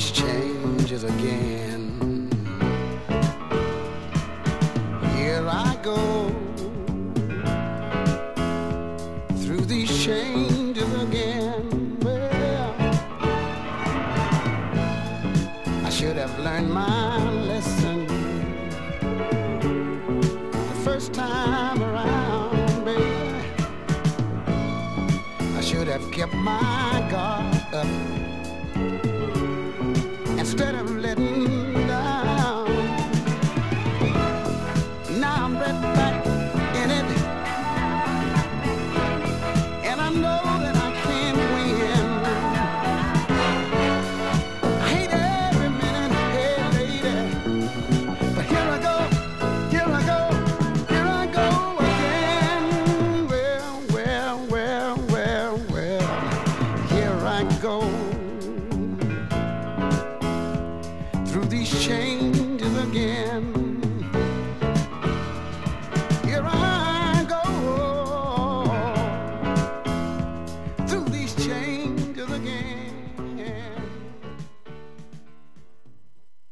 these changes again. Here I go through these changes again. Well, I should have learned my lesson the first time around, baby. I should have kept my guard up instead of